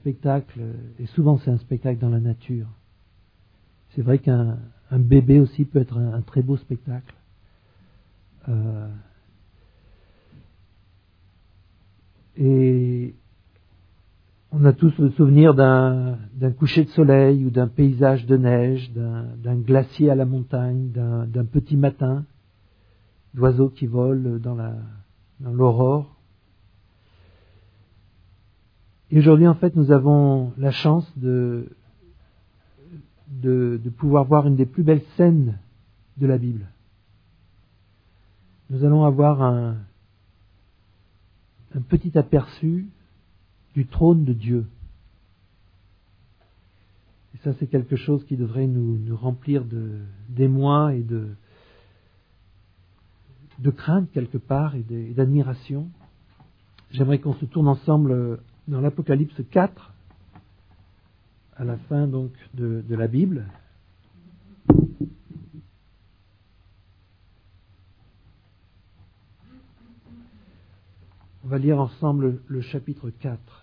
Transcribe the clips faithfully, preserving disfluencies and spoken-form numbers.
spectacle, et souvent c'est un spectacle dans la nature. C'est vrai qu'un un bébé aussi peut être un, un très beau spectacle. Euh, et on a tous le souvenir d'un, d'un coucher de soleil ou d'un paysage de neige, d'un, d'un glacier à la montagne, d'un, d'un petit matin, d'oiseaux qui volent dans, la, dans l'aurore. Et aujourd'hui, en fait, nous avons la chance de, de, de pouvoir voir une des plus belles scènes de la Bible. Nous allons avoir un, un petit aperçu du trône de Dieu. Et ça, c'est quelque chose qui devrait nous, nous remplir de, d'émoi et de, de crainte quelque part et, de, et d'admiration. J'aimerais qu'on se tourne ensemble dans l'Apocalypse quatre, à la fin donc de, de la Bible. On va lire ensemble le chapitre quatre.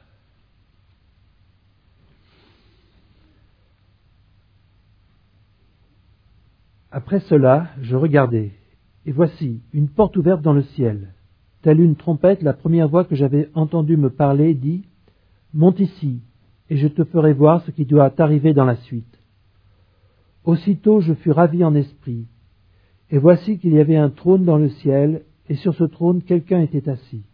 Après cela, je regardai, et voici une porte ouverte dans le ciel. Telle une trompette, la première voix que j'avais entendue me parler dit « Monte ici, et je te ferai voir ce qui doit t'arriver dans la suite. » Aussitôt je fus ravi en esprit, et voici qu'il y avait un trône dans le ciel, et sur ce trône quelqu'un était assis.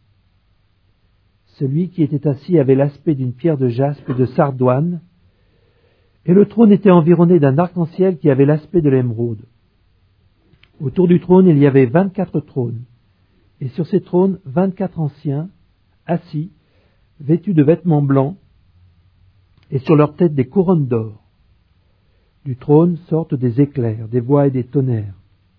Celui qui était assis avait l'aspect d'une pierre de jaspe et de sardoine, et le trône était environné d'un arc-en-ciel qui avait l'aspect de l'émeraude. Autour du trône, il y avait vingt-quatre trônes, et sur ces trônes, vingt-quatre anciens, assis, vêtus de vêtements blancs, et sur leurs têtes des couronnes d'or. Du trône sortent des éclairs, des voix et des tonnerres.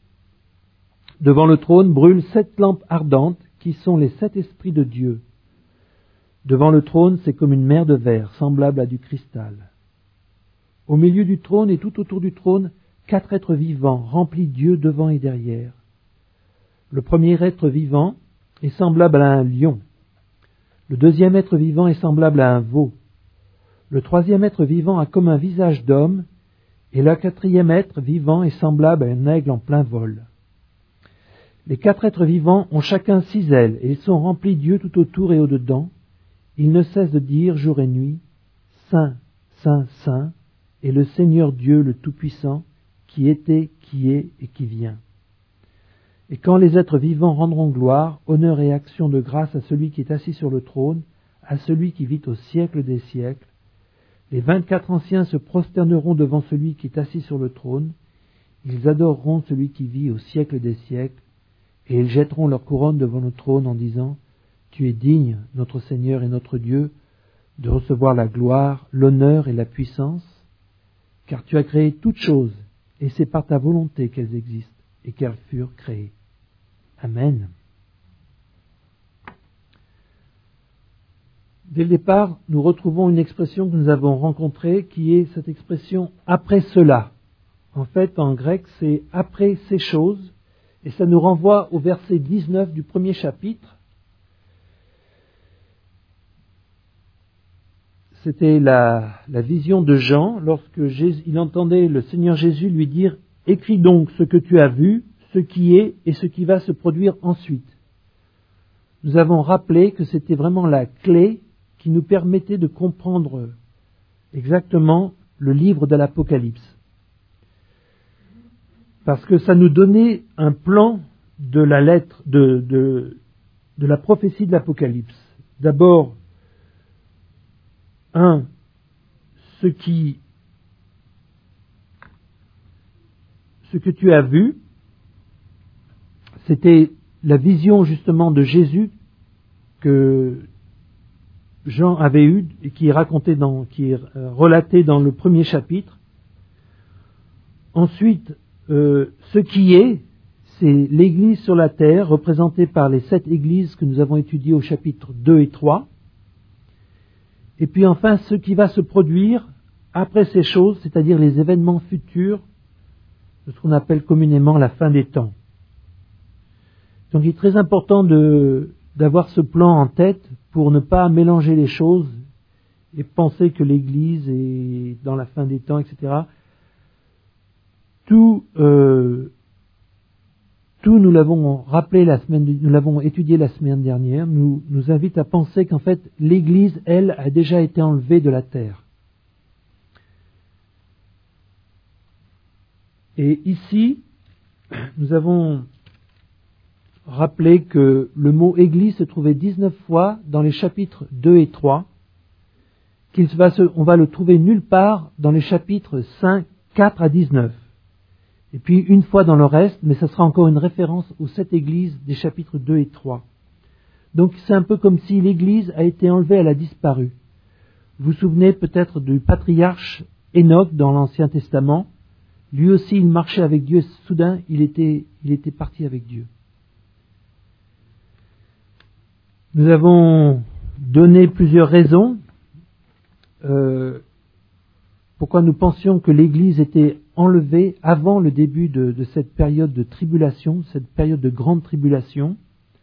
Devant le trône brûlent sept lampes ardentes, qui sont les sept esprits de Dieu. Devant le trône, c'est comme une mer de verre, semblable à du cristal. Au milieu du trône et tout autour du trône, quatre êtres vivants, remplis d'yeux devant et derrière. Le premier être vivant est semblable à un lion. Le deuxième être vivant est semblable à un veau. Le troisième être vivant a comme un visage d'homme, et le quatrième être vivant est semblable à un aigle en plein vol. Les quatre êtres vivants ont chacun six ailes, et ils sont remplis d'yeux tout autour et au-dedans. Ils ne cessent de dire jour et nuit, Saint, Saint, Saint, est le Seigneur Dieu le Tout-Puissant, qui était, qui est et qui vient. Et quand les êtres vivants rendront gloire, honneur et action de grâce à celui qui est assis sur le trône, à celui qui vit au siècle des siècles, les vingt-quatre anciens se prosterneront devant celui qui est assis sur le trône, ils adoreront celui qui vit au siècle des siècles, et ils jetteront leur couronne devant le trône en disant, Tu es digne, notre Seigneur et notre Dieu, de recevoir la gloire, l'honneur et la puissance, car tu as créé toutes choses, et c'est par ta volonté qu'elles existent et qu'elles furent créées. Amen. Dès le départ, nous retrouvons une expression que nous avons rencontrée, qui est cette expression « après cela ». En fait, en grec, c'est « après ces choses », et ça nous renvoie au verset dix-neuf du premier chapitre. C'était la, la vision de Jean, lorsque Jésus, il entendait le Seigneur Jésus lui dire « Écris donc ce que tu as vu, ce qui est et ce qui va se produire ensuite. » Nous avons rappelé que c'était vraiment la clé qui nous permettait de comprendre exactement le livre de l'Apocalypse. Parce que ça nous donnait un plan de la lettre, de, de, de la prophétie de l'Apocalypse. D'abord, un, ce qui, ce que tu as vu, c'était la vision justement de Jésus que Jean avait eue et qui est racontée dans, qui est relatée dans le premier chapitre. Ensuite, euh, ce qui est, c'est l'Église sur la terre, représentée par les sept églises que nous avons étudiées au chapitre deux et trois. Et puis enfin, ce qui va se produire après ces choses, c'est-à-dire les événements futurs de ce qu'on appelle communément la fin des temps. Donc il est très important de, d'avoir ce plan en tête pour ne pas mélanger les choses et penser que l'Église est dans la fin des temps, et cetera. Tout, euh, tout nous l'avons rappelé la semaine, nous l'avons étudié la semaine dernière, nous, nous invite à penser qu'en fait l'Église, elle, a déjà été enlevée de la terre. Et ici, nous avons rappelé que le mot Église se trouvait dix-neuf fois dans les chapitres deux et trois, qu'il va se, on va le trouver nulle part dans les chapitres cinq, quatre à dix-neuf. Et puis une fois dans le reste, mais ce sera encore une référence aux sept églises des chapitres deux et trois. Donc c'est un peu comme si l'Église a été enlevée, elle a disparu. Vous vous souvenez peut-être du patriarche Enoch dans l'Ancien Testament. Lui aussi, il marchait avec Dieu et soudain, il était, il était parti avec Dieu. Nous avons donné plusieurs raisons euh, pourquoi nous pensions que l'Église était enlevée avant le début de, de cette période de tribulation, cette période de grande tribulation.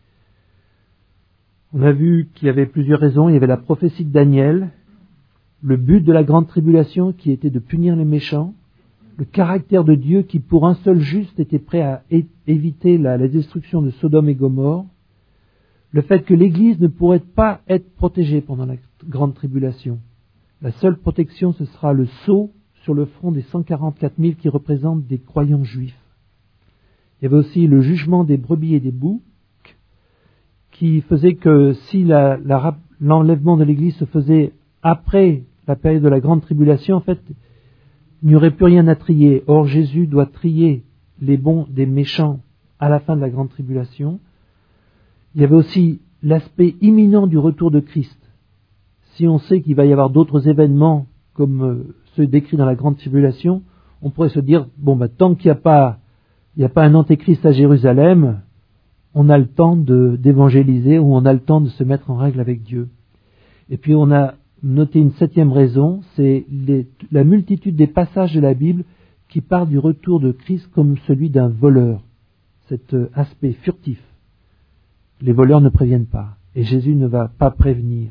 On a vu qu'il y avait plusieurs raisons. Il y avait la prophétie de Daniel, le but de la grande tribulation qui était de punir les méchants, le caractère de Dieu qui pour un seul juste était prêt à é- éviter la, la destruction de Sodome et Gomorrhe, le fait que l'Église ne pourrait pas être protégée pendant la grande tribulation. La seule protection, ce sera le sceau sur le front des cent quarante-quatre mille qui représentent des croyants juifs. Il y avait aussi le jugement des brebis et des boucs, qui faisait que si la, la, l'enlèvement de l'Église se faisait après la période de la grande tribulation, en fait, il n'y aurait plus rien à trier. Or, Jésus doit trier les bons des méchants à la fin de la grande tribulation. Il y avait aussi l'aspect imminent du retour de Christ. Si on sait qu'il va y avoir d'autres événements comme euh, ceux décrits dans la grande tribulation, on pourrait se dire, bon, bah, tant qu'il n'y a pas, il n'y a pas un antéchrist à Jérusalem, on a le temps de, d'évangéliser ou on a le temps de se mettre en règle avec Dieu. Et puis on a noté une septième raison, c'est les, la multitude des passages de la Bible qui parlent du retour de Christ comme celui d'un voleur, cet aspect furtif. Les voleurs ne préviennent pas, et Jésus ne va pas prévenir.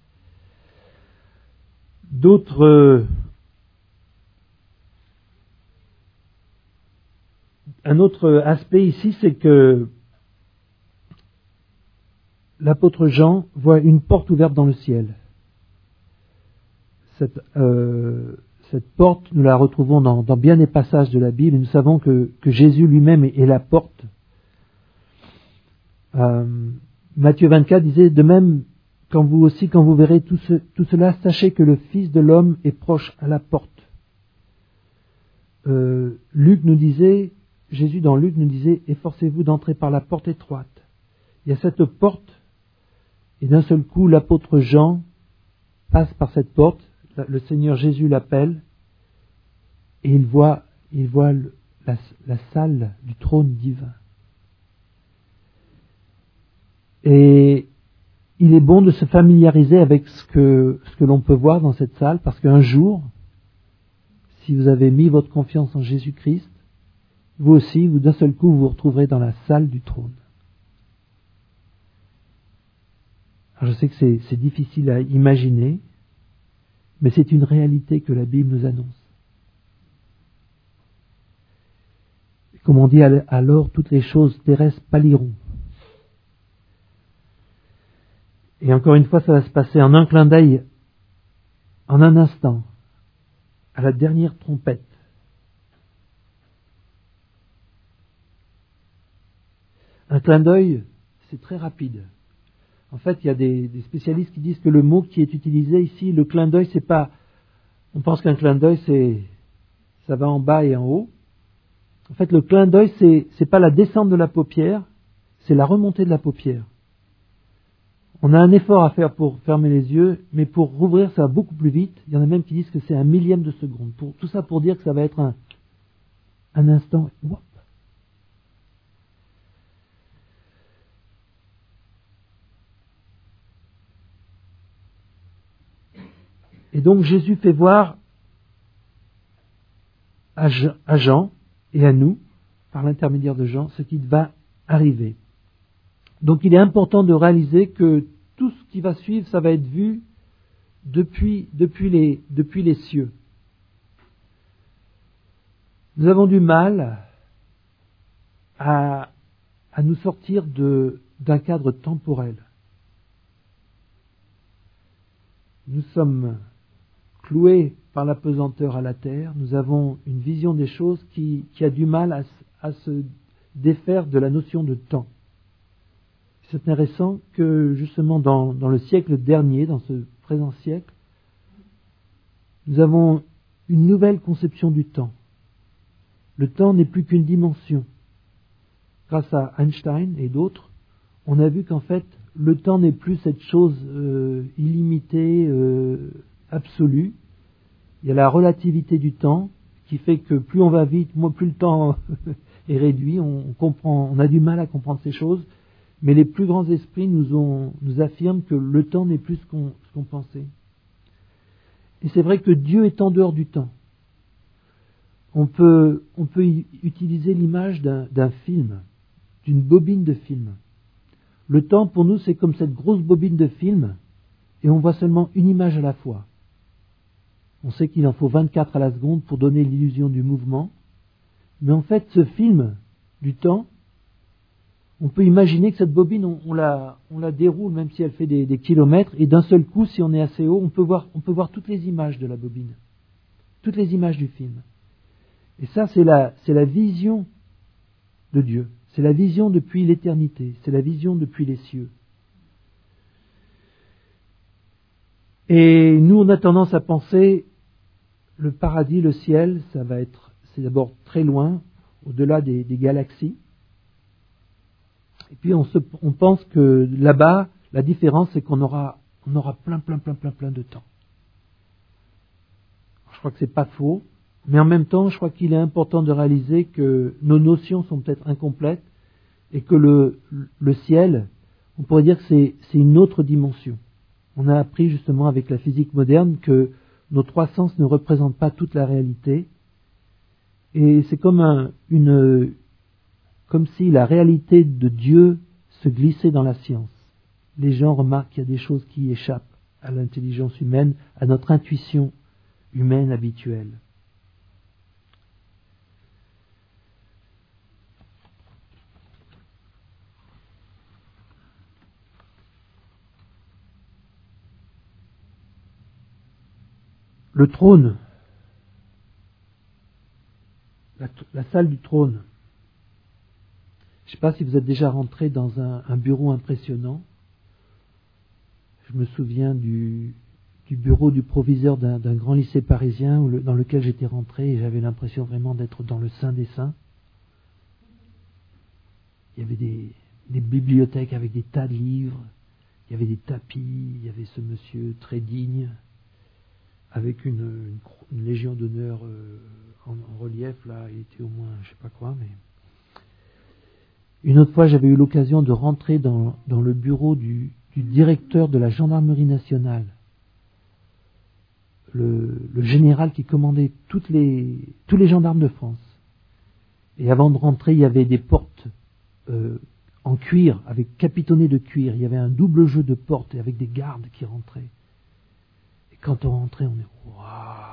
D'autres euh, un autre aspect ici, c'est que l'apôtre Jean voit une porte ouverte dans le ciel. Cette, euh, cette porte, nous la retrouvons dans, dans bien des passages de la Bible, et nous savons que, que Jésus lui-même est, est la porte. Euh, Matthieu vingt-quatre disait, de même, quand vous aussi, quand vous verrez tout, ce, tout cela, sachez que le Fils de l'homme est proche à la porte. Euh, Luc nous disait, Jésus dans Luc nous disait, efforcez-vous d'entrer par la porte étroite. Il y a cette porte, et d'un seul coup, l'apôtre Jean passe par cette porte, le Seigneur Jésus l'appelle, et il voit, il voit le, la, la salle du trône divin. Et il est bon de se familiariser avec ce que, ce que l'on peut voir dans cette salle, parce qu'un jour, si vous avez mis votre confiance en Jésus-Christ, vous aussi, vous d'un seul coup, vous vous retrouverez dans la salle du trône. Alors je sais que c'est, c'est difficile à imaginer, mais c'est une réalité que la Bible nous annonce. Comme on dit, alors toutes les choses terrestres pâliront. Et encore une fois, ça va se passer en un clin d'œil, en un instant, à la dernière trompette. Un clin d'œil, c'est très rapide. En fait, il y a des, des spécialistes qui disent que le mot qui est utilisé ici, le clin d'œil, c'est pas... On pense qu'un clin d'œil, c'est, ça va en bas et en haut. En fait, le clin d'œil, c'est, c'est pas la descente de la paupière, c'est la remontée de la paupière. On a un effort à faire pour fermer les yeux, mais pour rouvrir, ça va beaucoup plus vite. Il y en a même qui disent que c'est un millième de seconde. Pour, tout ça pour dire que ça va être un, un instant. Whoop. Et donc Jésus fait voir à Jean et à nous, par l'intermédiaire de Jean, ce qui va arriver. Donc il est important de réaliser que tout ce qui va suivre, ça va être vu depuis, depuis, les, depuis les cieux. Nous avons du mal à, à nous sortir de, d'un cadre temporel. Nous sommes cloués par la pesanteur à la terre, nous avons une vision des choses qui, qui a du mal à, à se défaire de la notion de temps. C'est intéressant que justement dans, dans le siècle dernier, dans ce présent siècle, nous avons une nouvelle conception du temps. Le temps n'est plus qu'une dimension. Grâce à Einstein et d'autres, on a vu qu'en fait, le temps n'est plus cette chose euh, illimitée, euh, absolue. Il y a la relativité du temps qui fait que plus on va vite, moins plus le temps est réduit. On, on comprend, on a du mal à comprendre ces choses. Mais les plus grands esprits nous, ont, nous affirment que le temps n'est plus ce qu'on, ce qu'on pensait. Et c'est vrai que Dieu est en dehors du temps. On peut, on peut utiliser l'image d'un, d'un film, d'une bobine de film. Le temps, pour nous, c'est comme cette grosse bobine de film, et on voit seulement une image à la fois. On sait qu'il en faut vingt-quatre à la seconde pour donner l'illusion du mouvement. Mais en fait, ce film du temps, on peut imaginer que cette bobine, on, on, la, on la déroule, même si elle fait des, des kilomètres, et d'un seul coup, si on est assez haut, on peut voir, on peut voir toutes les images de la bobine, toutes les images du film. Et ça, c'est la, c'est la vision de Dieu. C'est la vision depuis l'éternité. C'est la vision depuis les cieux. Et nous, on a tendance à penser, le paradis, le ciel, ça va être, c'est d'abord très loin, au-delà des, des galaxies. Et puis on, se, on pense que là-bas, la différence, c'est qu'on aura, on aura plein, plein, plein, plein, plein de temps. Je crois que c'est pas faux. Mais en même temps, je crois qu'il est important de réaliser que nos notions sont peut-être incomplètes et que le, le ciel, on pourrait dire que c'est, c'est une autre dimension. On a appris justement avec la physique moderne que nos trois sens ne représentent pas toute la réalité. Et c'est comme, un, une, comme si la réalité de Dieu se glissait dans la science. Les gens remarquent qu'il y a des choses qui échappent à l'intelligence humaine, à notre intuition humaine habituelle. Le trône, la, la salle du trône. Je ne sais pas si vous êtes déjà rentré dans un, un bureau impressionnant. Je me souviens du, du bureau du proviseur d'un, d'un grand lycée parisien où le, dans lequel j'étais rentré et j'avais l'impression vraiment d'être dans le Saint des Saints. Il y avait des, des bibliothèques avec des tas de livres, il y avait des tapis, il y avait ce monsieur très digne, avec une, une, une légion d'honneur euh, en, en relief, là, il était au moins, je sais pas quoi, mais... Une autre fois, j'avais eu l'occasion de rentrer dans, dans le bureau du, du directeur de la gendarmerie nationale, le, le général qui commandait toutes les, tous les gendarmes de France. Et avant de rentrer, il y avait des portes euh, en cuir, avec capitonnées de cuir. Il y avait un double jeu de portes, avec des gardes qui rentraient. Et quand on rentrait, on est waouh.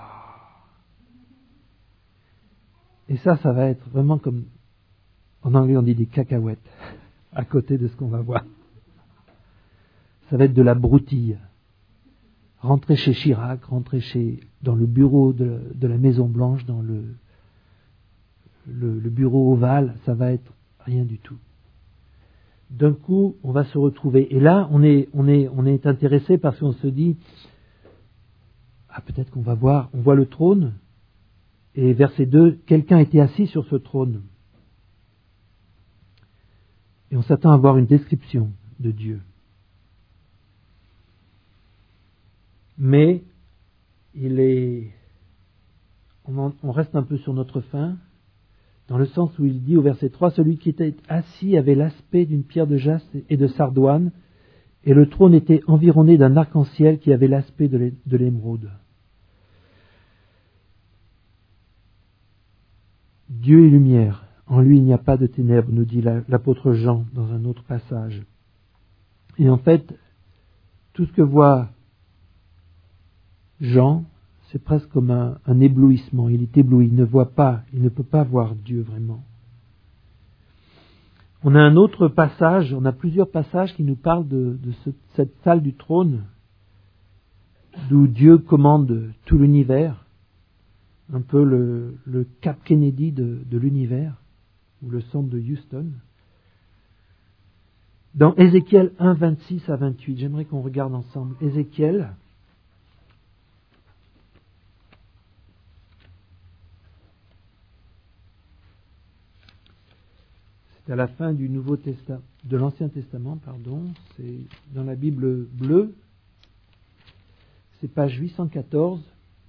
Et ça, ça va être vraiment comme, en anglais on dit des cacahuètes, à côté de ce qu'on va voir. Ça va être de la broutille. Rentrer chez Chirac, rentrer chez, dans le bureau de, de la Maison Blanche, dans le, le, le bureau ovale, ça va être rien du tout. D'un coup, on va se retrouver. Et là, on est, on est, on est intéressé parce qu'on se dit, ah, peut-être qu'on va voir, on voit le trône, et verset deux, quelqu'un était assis sur ce trône. Et on s'attend à voir une description de Dieu. Mais il est, on, en, on reste un peu sur notre faim, dans le sens où il dit au verset trois, celui qui était assis avait l'aspect d'une pierre de jaspe et de sardoine, et le trône était environné d'un arc-en-ciel qui avait l'aspect de l'émeraude. Dieu est lumière, en lui il n'y a pas de ténèbres, nous dit l'apôtre Jean dans un autre passage. Et en fait, tout ce que voit Jean, c'est presque comme un, un éblouissement. Il est ébloui, il ne voit pas, il ne peut pas voir Dieu vraiment. On a un autre passage, on a plusieurs passages qui nous parlent de, de ce, cette salle du trône, d'où Dieu commande tout l'univers, un peu le, le Cap Kennedy de, de l'univers, ou le centre de Houston. Dans Ézéchiel un, vingt-six à vingt-huit, j'aimerais qu'on regarde ensemble. Ézéchiel, c'est à la fin du Nouveau Testament, de l'Ancien Testament, pardon, c'est dans la Bible bleue, c'est page huit cent quatorze.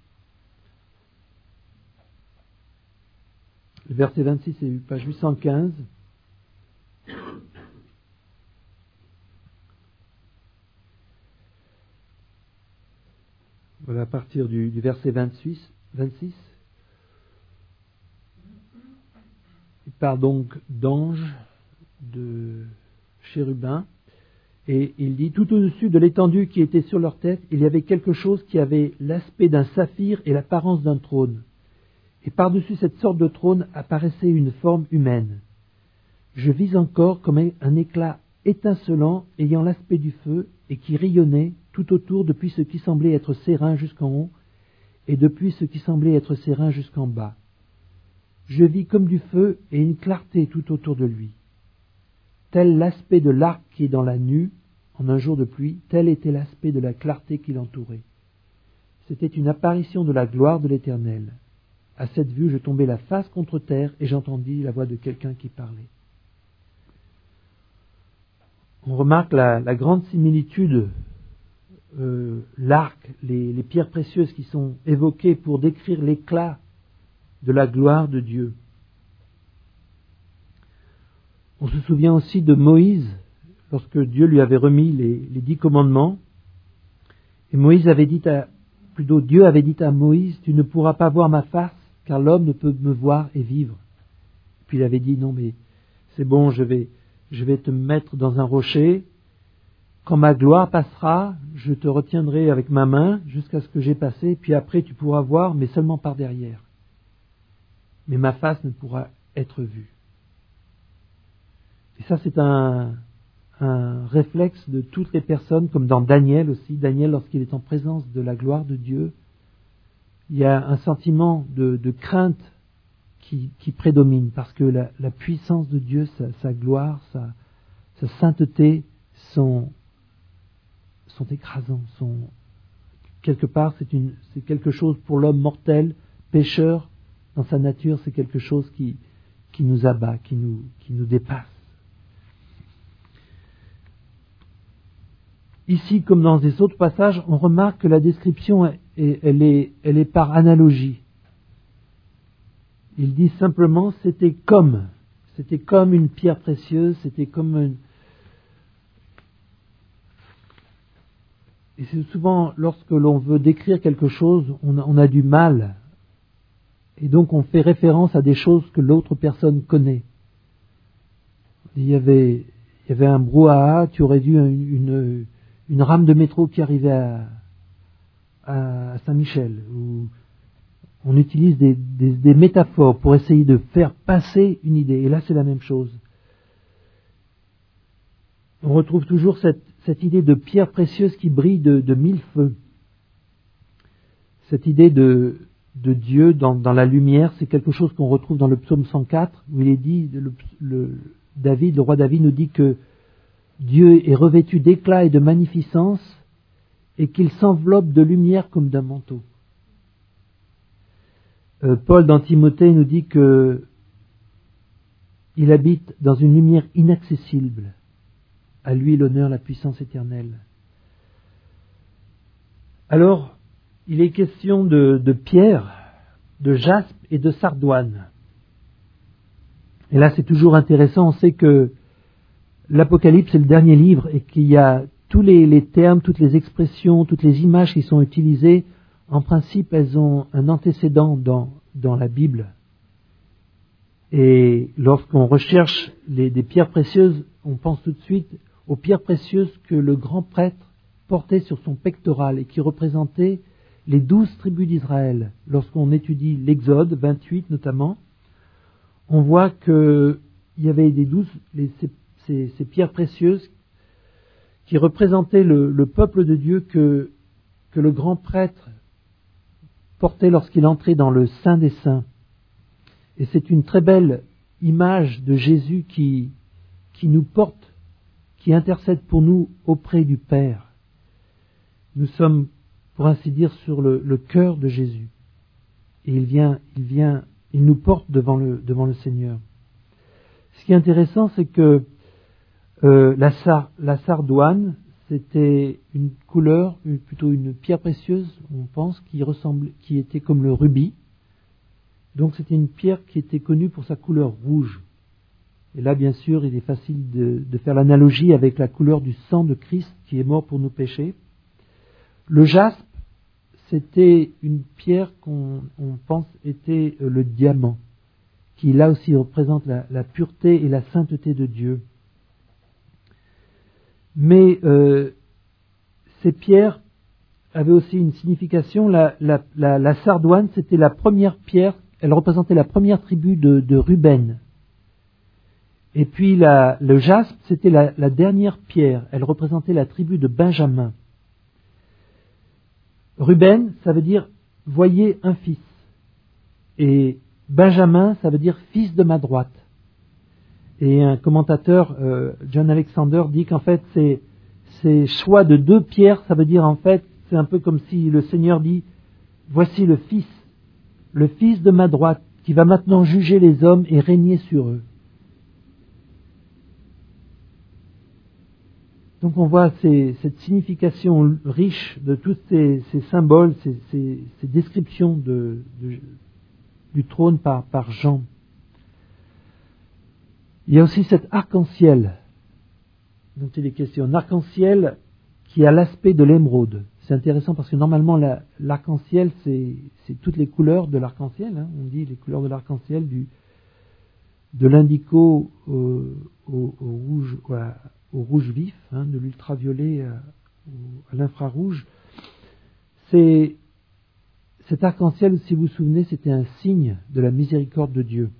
Le verset vingt-six, c'est page huit cent quinze. Voilà, à partir du, du verset vingt-six, vingt-six. Il parle donc d'anges, de chérubins, et il dit, tout au-dessus de l'étendue qui était sur leur tête, il y avait quelque chose qui avait l'aspect d'un saphir et l'apparence d'un trône. Et par-dessus cette sorte de trône apparaissait une forme humaine. Je vis encore comme un éclat étincelant ayant l'aspect du feu et qui rayonnait tout autour depuis ce qui semblait être sérin jusqu'en haut et depuis ce qui semblait être sérin jusqu'en bas. Je vis comme du feu et une clarté tout autour de lui. Tel l'aspect de l'arc qui est dans la nue en un jour de pluie, tel était l'aspect de la clarté qui l'entourait. C'était une apparition de la gloire de l'Éternel. À cette vue, je tombais la face contre terre et j'entendis la voix de quelqu'un qui parlait. On remarque la, la grande similitude, euh, l'arc, les, les pierres précieuses qui sont évoquées pour décrire l'éclat de la gloire de Dieu. On se souvient aussi de Moïse, lorsque Dieu lui avait remis les, les dix commandements. Et Moïse avait dit à, plutôt Dieu avait dit à Moïse, tu ne pourras pas voir ma face, car l'homme ne peut me voir et vivre. Puis il avait dit, non mais c'est bon, je vais, je vais te mettre dans un rocher. Quand ma gloire passera, je te retiendrai avec ma main jusqu'à ce que j'ai passé, puis après tu pourras voir, mais seulement par derrière. Mais ma face ne pourra être vue. Et ça, c'est un, un réflexe de toutes les personnes, comme dans Daniel aussi. Daniel, lorsqu'il est en présence de la gloire de Dieu, il y a un sentiment de, de crainte qui, qui prédomine, parce que la, la puissance de Dieu, sa, sa gloire, sa, sa sainteté sont, sont écrasants. Sont, quelque part, c'est, une, c'est quelque chose pour l'homme mortel, pécheur, dans sa nature, c'est quelque chose qui, qui nous abat, qui nous, qui nous dépasse. Ici, comme dans les autres passages, on remarque que la description, est, elle, est, elle est par analogie. Il dit simplement, c'était comme, c'était comme une pierre précieuse, c'était comme une... Et c'est souvent, lorsque l'on veut décrire quelque chose, on a, on a du mal. Et donc on fait référence à des choses que l'autre personne connaît. Il y avait, il y avait un brouhaha, tu aurais dû une, une, une rame de métro qui arrivait à, à Saint-Michel, où on utilise des, des, des métaphores pour essayer de faire passer une idée. Et là c'est la même chose. On retrouve toujours cette, cette idée de pierre précieuse qui brille de, de mille feux. Cette idée de... de Dieu dans, dans la lumière, c'est quelque chose qu'on retrouve dans le psaume cent quatre, où il est dit, le, le, David, le roi David nous dit que Dieu est revêtu d'éclat et de magnificence et qu'il s'enveloppe de lumière comme d'un manteau. Euh, Paul dans Timothée nous dit que il habite dans une lumière inaccessible. À lui l'honneur, la puissance éternelle. Alors, il est question de, de pierre, de jaspe et de sardoine. Et là, c'est toujours intéressant. On sait que l'Apocalypse est le dernier livre et qu'il y a tous les, les termes, toutes les expressions, toutes les images qui sont utilisées. En principe, elles ont un antécédent dans, dans la Bible. Et lorsqu'on recherche les, des pierres précieuses, on pense tout de suite aux pierres précieuses que le grand prêtre portait sur son pectoral et qui représentaient les douze tribus d'Israël. Lorsqu'on étudie l'Exode vingt-huit notamment, on voit qu'il y avait des douze, les, ces, ces, ces pierres précieuses qui représentaient le, le peuple de Dieu que, que le grand prêtre portait lorsqu'il entrait dans le Saint des Saints. Et c'est une très belle image de Jésus qui, qui nous porte, qui intercède pour nous auprès du Père. Nous sommes, pour ainsi dire, sur le, le cœur de Jésus. Et il vient, il vient, il nous porte devant le, devant le Seigneur. Ce qui est intéressant, c'est que euh, la, sar, la sardoine, c'était une couleur, plutôt une pierre précieuse, on pense, qui ressemblait, qui était comme le rubis. Donc c'était une pierre qui était connue pour sa couleur rouge. Et là, bien sûr, il est facile de, de faire l'analogie avec la couleur du sang de Christ qui est mort pour nos péchés. Le jaspe, c'était une pierre qu'on on pense était le diamant, qui là aussi représente la, la pureté et la sainteté de Dieu. Mais euh, ces pierres avaient aussi une signification. La, la, la, la sardoine, c'était la première pierre, elle représentait la première tribu de, de Ruben. Et puis la, le jaspe, c'était la, la dernière pierre, elle représentait la tribu de Benjamin. Ruben, ça veut dire « voyez un fils ». Et Benjamin, ça veut dire « fils de ma droite ». Et un commentateur, euh, John Alexander, dit qu'en fait, ces, ces choix de deux pierres, ça veut dire en fait, c'est un peu comme si le Seigneur dit « voici le fils, le fils de ma droite, qui va maintenant juger les hommes et régner sur eux ». Donc on voit ces, cette signification riche de tous ces, ces symboles, ces, ces, ces descriptions de, de, du trône par, par Jean. Il y a aussi cet arc-en-ciel dont il est question. Un arc-en-ciel qui a l'aspect de l'émeraude. C'est intéressant parce que normalement la, l'arc-en-ciel c'est, c'est toutes les couleurs de l'arc-en-ciel. Hein. On dit les couleurs de l'arc-en-ciel du, de l'indigo au, au, au rouge, à, au rouge vif, hein, de l'ultraviolet à, à l'infrarouge. C'est, cet arc-en-ciel, si vous vous souvenez, c'était un signe de la miséricorde de Dieu.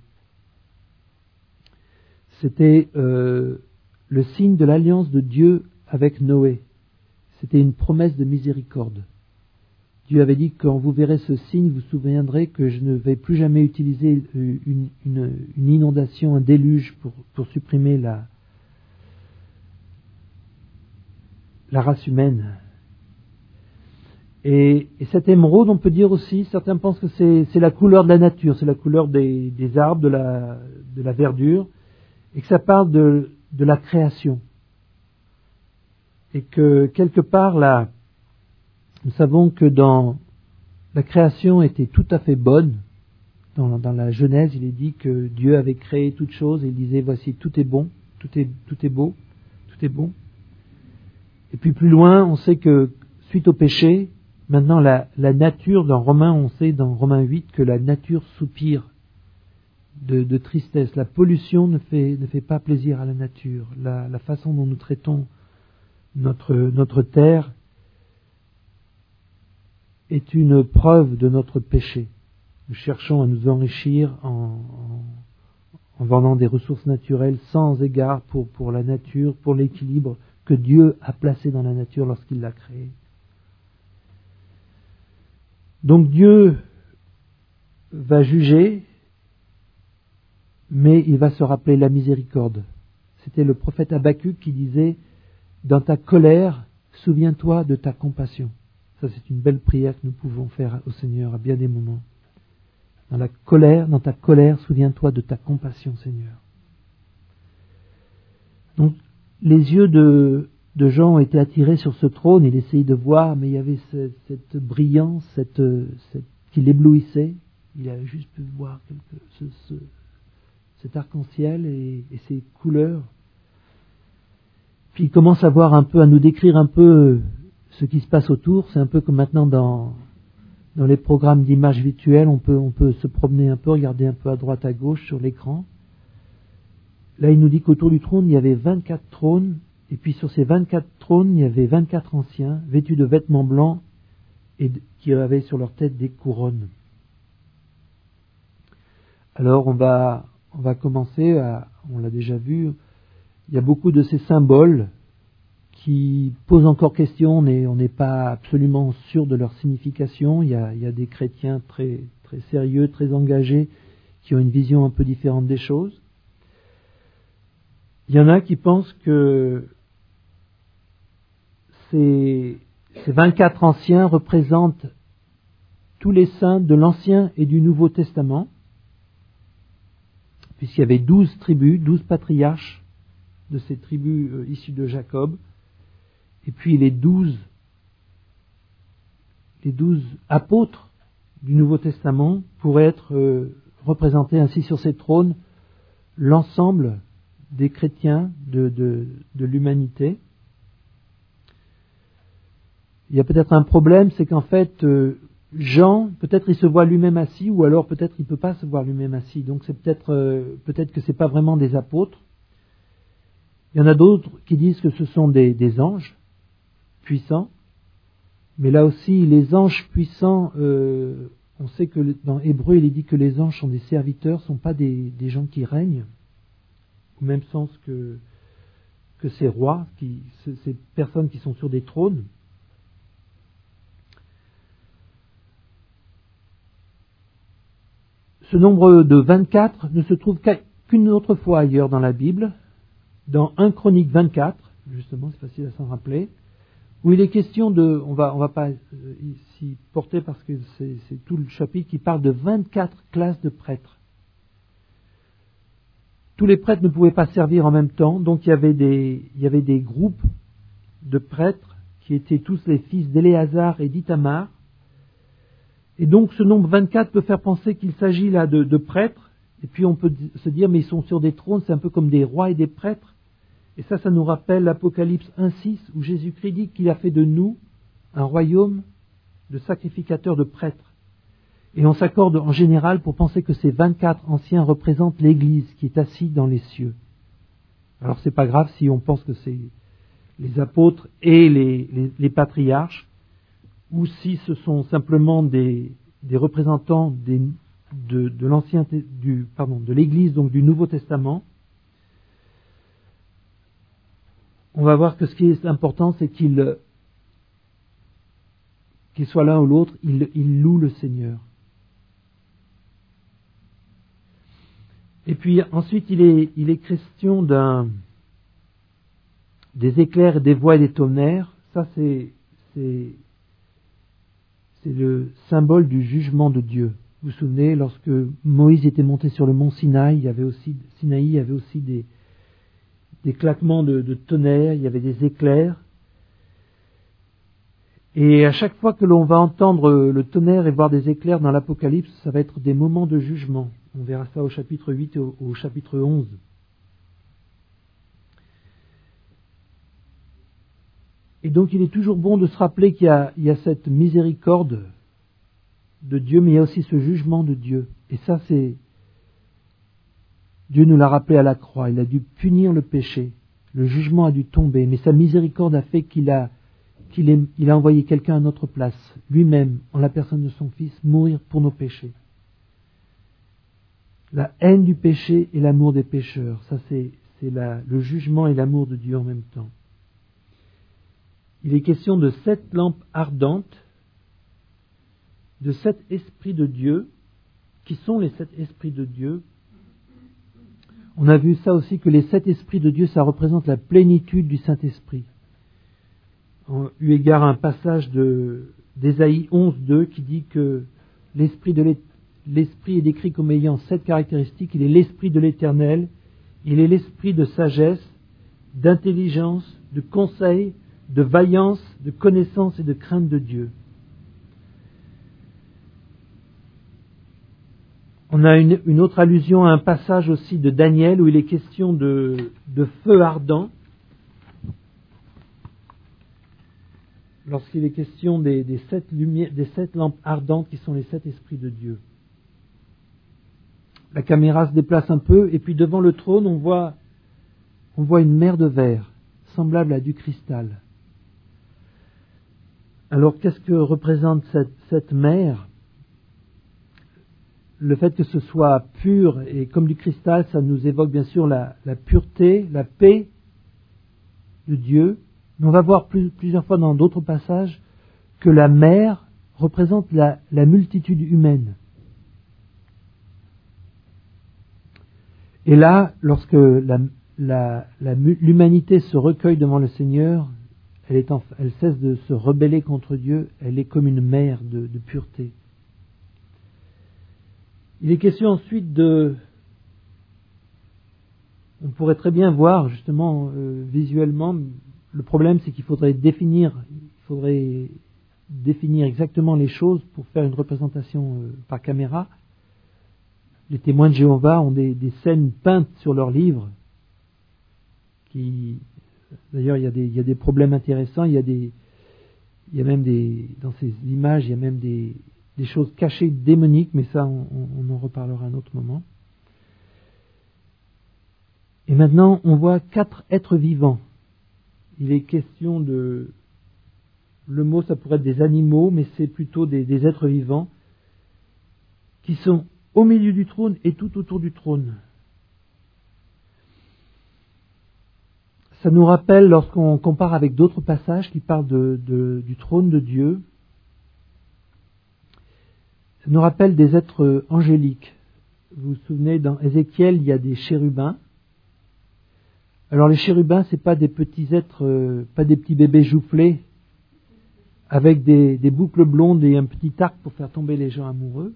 C'était euh, le signe de l'alliance de Dieu avec Noé. C'était une promesse de miséricorde. Dieu avait dit que quand vous verrez ce signe, vous vous souviendrez que je ne vais plus jamais utiliser une, une, une inondation, un déluge pour, pour supprimer la, la race humaine. Et, et cette émeraude, on peut dire aussi, certains pensent que c'est, c'est la couleur de la nature, c'est la couleur des, des arbres, de la, de la verdure, et que ça parle de, de la création. Et que quelque part, là, nous savons que dans la création était tout à fait bonne. Dans, dans la Genèse, il est dit que Dieu avait créé toutes choses et il disait, voici, tout est bon, tout est, tout est beau, tout est bon. Et puis plus loin, on sait que suite au péché, maintenant la, la nature, dans Romains, on sait dans Romains huit que la nature soupire de, de tristesse. La pollution ne fait, ne fait pas plaisir à la nature. La, la façon dont nous traitons notre, notre terre est une preuve de notre péché. Nous cherchons à nous enrichir en, en, en vendant des ressources naturelles sans égard pour, pour la nature, pour l'équilibre que Dieu a placé dans la nature lorsqu'il l'a créée. Donc Dieu va juger, mais il va se rappeler la miséricorde. C'était le prophète Habacuc qui disait « Dans ta colère, souviens-toi de ta compassion ». Ça, c'est une belle prière que nous pouvons faire au Seigneur à bien des moments. Dans la colère, dans ta colère, souviens-toi de ta compassion, Seigneur. Donc, les yeux de, de Jean ont été attirés sur ce trône. Il essayait de voir, mais il y avait ce, cette brillance, cette, cette, qui l'éblouissait. Il a juste pu voir quelque, ce, ce, cet arc-en-ciel et, et ces couleurs. Puis il commence à voir un peu, à nous décrire un peu ce qui se passe autour. C'est un peu comme maintenant dans, dans les programmes d'images virtuelles, on peut, on peut se promener un peu, regarder un peu à droite, à gauche sur l'écran. Là, il nous dit qu'autour du trône, il y avait vingt-quatre trônes, et puis sur ces vingt-quatre trônes, il y avait vingt-quatre anciens, vêtus de vêtements blancs, et qui avaient sur leur tête des couronnes. Alors on va, on va commencer à, on l'a déjà vu, il y a beaucoup de ces symboles qui posent encore question, mais on n'est pas absolument sûr de leur signification. Il y a, il y a des chrétiens très, très sérieux, très engagés, qui ont une vision un peu différente des choses. Il y en a qui pensent que ces, ces vingt-quatre anciens représentent tous les saints de l'Ancien et du Nouveau Testament, puisqu'il y avait douze tribus, douze patriarches de ces tribus euh, issues de Jacob, et puis les douze, les douze apôtres du Nouveau Testament pourraient être euh, représentés ainsi sur ces trônes, l'ensemble des chrétiens de, de, de l'humanité. Il y a peut-être un problème, c'est qu'en fait, euh, Jean, peut-être il se voit lui-même assis, ou alors peut-être il ne peut pas se voir lui-même assis. Donc c'est peut-être, euh, peut-être que ce n'est pas vraiment des apôtres. Il y en a d'autres qui disent que ce sont des, des anges puissants. Mais là aussi, les anges puissants, euh, on sait que dans Hébreu, il est dit que les anges sont des serviteurs, ne sont pas des, des gens qui règnent, au même sens que, que ces rois, qui, ces personnes qui sont sur des trônes. Ce nombre de vingt-quatre ne se trouve qu'une autre fois ailleurs dans la Bible, dans un Chronique vingt-quatre, justement, c'est facile à s'en rappeler, où il est question de, on va, on va pas s'y porter parce que c'est, c'est tout le chapitre qui parle de vingt-quatre classes de prêtres. Tous les prêtres ne pouvaient pas servir en même temps, donc il y avait des, il y avait des groupes de prêtres qui étaient tous les fils d'Éléazar et d'Ithamar. Et donc ce nombre vingt-quatre peut faire penser qu'il s'agit là de, de prêtres, et puis on peut se dire mais ils sont sur des trônes, c'est un peu comme des rois et des prêtres. Et ça, ça nous rappelle l'Apocalypse un six, où Jésus-Christ dit qu'il a fait de nous un royaume de sacrificateurs de prêtres. Et on s'accorde en général pour penser que ces vingt-quatre anciens représentent l'Église qui est assise dans les cieux. Alors c'est pas grave si on pense que c'est les apôtres et les, les, les patriarches, ou si ce sont simplement des, des représentants des, de, de l'ancien, du, pardon, de l'Église, donc du Nouveau Testament. On va voir que ce qui est important, c'est qu'il, qu'il soit l'un ou l'autre, il, il loue le Seigneur. Et puis ensuite, il est, il est question d'un, des éclairs, des voix et des tonnerres. Ça, c'est, c'est, c'est le symbole du jugement de Dieu. Vous vous souvenez, lorsque Moïse était monté sur le mont Sinaï, il y avait aussi, Sinaï, il y avait aussi des, des claquements de, de tonnerre, il y avait des éclairs. Et à chaque fois que l'on va entendre le tonnerre et voir des éclairs dans l'Apocalypse, ça va être des moments de jugement. On verra ça au chapitre huit et au, au chapitre onze. Et donc il est toujours bon de se rappeler qu'il y a, il y a cette miséricorde de Dieu, mais il y a aussi ce jugement de Dieu. Et ça, c'est... Dieu nous l'a rappelé à la croix, il a dû punir le péché, le jugement a dû tomber, mais sa miséricorde a fait qu'il a, qu'il est, il a envoyé quelqu'un à notre place, lui-même, en la personne de son Fils, mourir pour nos péchés. La haine du péché et l'amour des pécheurs, ça c'est, c'est la, le jugement et l'amour de Dieu en même temps. Il est question de sept lampes ardentes, de sept esprits de Dieu, qui sont les sept esprits de Dieu. On a vu ça aussi, que les sept esprits de Dieu, ça représente la plénitude du Saint-Esprit. En eu égard à un passage de, d'Ésaïe onze deux qui dit que l'esprit, de l'esprit est décrit comme ayant sept caractéristiques. Il est l'esprit de l'Éternel, il est l'esprit de sagesse, d'intelligence, de conseil, de vaillance, de connaissance et de crainte de Dieu. On a une, une autre allusion à un passage aussi de Daniel où il est question de, de feu ardent. Lorsqu'il est question des, des, sept lumières, des sept lampes ardentes qui sont les sept esprits de Dieu. La caméra se déplace un peu et puis devant le trône on voit, on voit une mer de verre semblable à du cristal. Alors qu'est-ce que représente cette, cette mer? Le fait que ce soit pur et comme du cristal, ça nous évoque bien sûr la, la pureté, la paix de Dieu. Mais on va voir plus, plusieurs fois dans d'autres passages que la mer représente la, la multitude humaine. Et là, lorsque la, la, la, l'humanité se recueille devant le Seigneur, elle, est en, elle cesse de se rebeller contre Dieu, elle est comme une mer de, de pureté. Il est question ensuite de... On pourrait très bien voir justement euh, visuellement, le problème c'est qu'il faudrait définir, il faudrait définir exactement les choses pour faire une représentation euh, par caméra. Les témoins de Jéhovah ont des, des scènes peintes sur leurs livres. Qui, d'ailleurs, il y a des, il y a des problèmes intéressants. Il y a des, il y a même des, dans ces images, il y a même des, des choses cachées démoniques, mais ça, on, on en reparlera à un autre moment. Et maintenant, on voit quatre êtres vivants. Il est question de, le mot, ça pourrait être des animaux, mais c'est plutôt des, des êtres vivants qui sont au milieu du trône et tout autour du trône. Ça nous rappelle, lorsqu'on compare avec d'autres passages qui parlent de, de, du trône de Dieu, ça nous rappelle des êtres angéliques. Vous vous souvenez, dans Ézéchiel, il y a des chérubins. Alors les chérubins, c'est pas des petits êtres, euh, pas des petits bébés joufflés, avec des, des boucles blondes et un petit arc pour faire tomber les gens amoureux.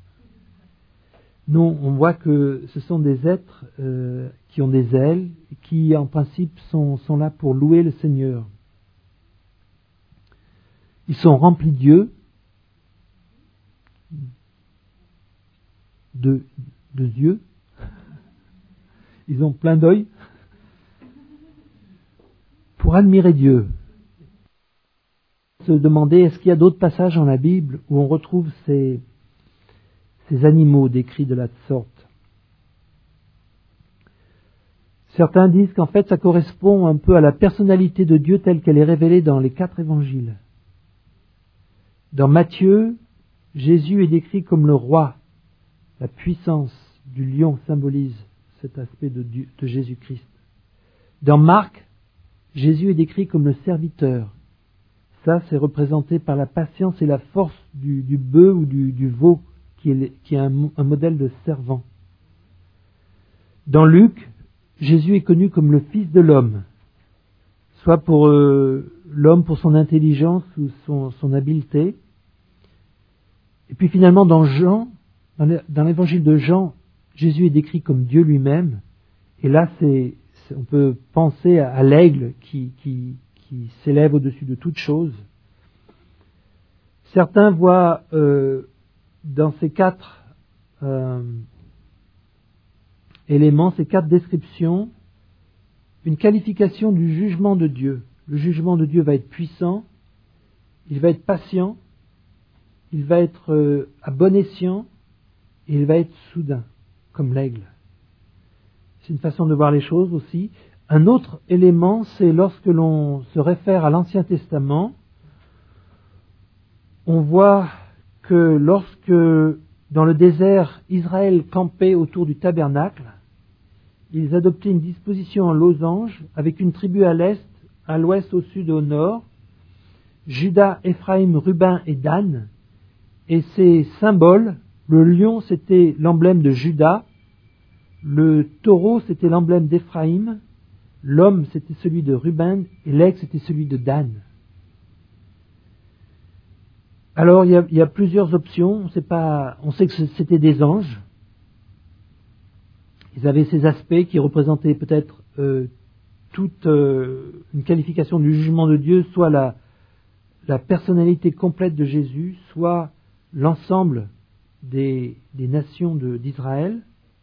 Non, on voit que ce sont des êtres euh, qui ont des ailes, qui en principe sont, sont là pour louer le Seigneur. Ils sont remplis d'yeux, de, de yeux, ils ont plein d'œils, pour admirer Dieu. Se demander, est-ce qu'il y a d'autres passages dans la Bible où on retrouve ces... ces animaux décrits de la sorte. Certains disent qu'en fait ça correspond un peu à la personnalité de Dieu telle qu'elle est révélée dans les quatre évangiles. Dans Matthieu, Jésus est décrit comme le roi. La puissance du lion symbolise cet aspect de, Dieu, de Jésus-Christ. Dans Marc, Jésus est décrit comme le serviteur. Ça, c'est représenté par la patience et la force du, du bœuf ou du, du veau, qui est, qui est un, un modèle de servant. Dans Luc, Jésus est connu comme le Fils de l'homme, soit pour euh, l'homme pour son intelligence ou son, son habileté. Et puis finalement dans Jean, dans l'évangile de Jean, Jésus est décrit comme Dieu lui-même. Et là, c'est, c'est, on peut penser à, à l'aigle qui, qui, qui s'élève au-dessus de toute chose. Certains voient euh, dans ces quatre euh, éléments, ces quatre descriptions, une qualification du jugement de Dieu. Le jugement de Dieu va être puissant, il va être patient, il va être euh, à bon escient, et il va être soudain, comme l'aigle. C'est une façon de voir les choses aussi. Un autre élément, c'est lorsque l'on se réfère à l'Ancien Testament, on voit que lorsque, dans le désert, Israël campait autour du tabernacle, ils adoptaient une disposition en losange, avec une tribu à l'est, à l'ouest, au sud et au nord, Juda, Éphraïm, Ruben et Dan, et ces symboles, le lion c'était l'emblème de Juda, le taureau c'était l'emblème d'Éphraïm, l'homme c'était celui de Ruben et l'aigle c'était celui de Dan. Alors il y a, il y a plusieurs options, on sait pas, on sait que c'était des anges. Ils avaient ces aspects qui représentaient peut-être euh, toute euh, une qualification du jugement de Dieu, soit la, la personnalité complète de Jésus, soit l'ensemble des, des nations de, d'Israël.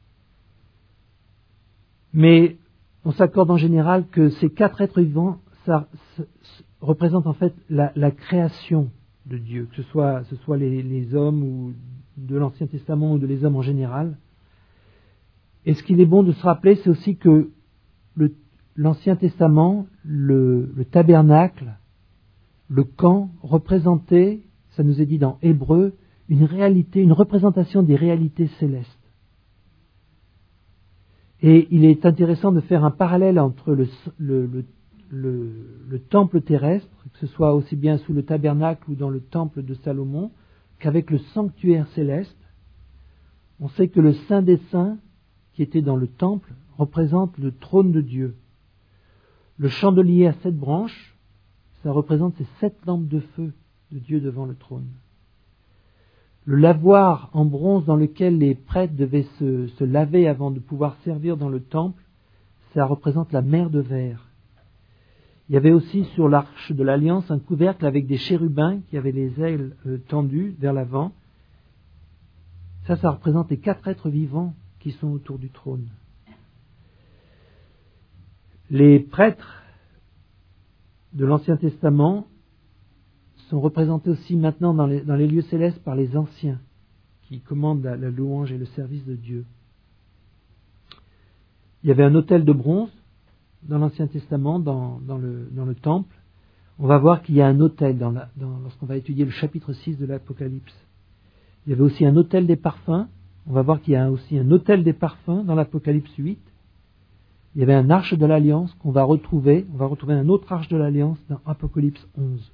Mais on s'accorde en général que ces quatre êtres vivants, ça, ça, ça représente en fait la, la création de Dieu, que ce soit, ce soit les, les hommes ou de l'Ancien Testament ou de les hommes en général. Et ce qu'il est bon de se rappeler, c'est aussi que le, l'Ancien Testament, le, le tabernacle, le camp représentait, ça nous est dit dans Hébreu, une réalité, une représentation des réalités célestes. Et il est intéressant de faire un parallèle entre le, le, le, le, le temple terrestre, que ce soit aussi bien sous le tabernacle ou dans le temple de Salomon, qu'avec le sanctuaire céleste. On sait que le Saint des Saints, qui était dans le temple, représente le trône de Dieu. Le chandelier à sept branches, ça représente ces sept lampes de feu de Dieu devant le trône. Le lavoir en bronze dans lequel les prêtres devaient se, se laver avant de pouvoir servir dans le temple, ça représente la mer de verre. Il y avait aussi sur l'arche de l'Alliance un couvercle avec des chérubins qui avaient les ailes euh, tendues vers l'avant. Ça, ça représente les quatre êtres vivants qui sont autour du trône. Les prêtres de l'Ancien Testament sont représentés aussi maintenant dans les, dans les lieux célestes par les anciens qui commandent la, la louange et le service de Dieu. Il y avait un autel de bronze dans l'Ancien Testament, dans, dans, le, dans le temple. On va voir qu'il y a un autel dans la, dans, lorsqu'on va étudier le chapitre six de l'Apocalypse. Il y avait aussi un autel des parfums. On va voir qu'il y a aussi un autel des parfums dans l'Apocalypse huit. Il y avait un arche de l'Alliance qu'on va retrouver. On va retrouver un autre arche de l'Alliance dans Apocalypse onze.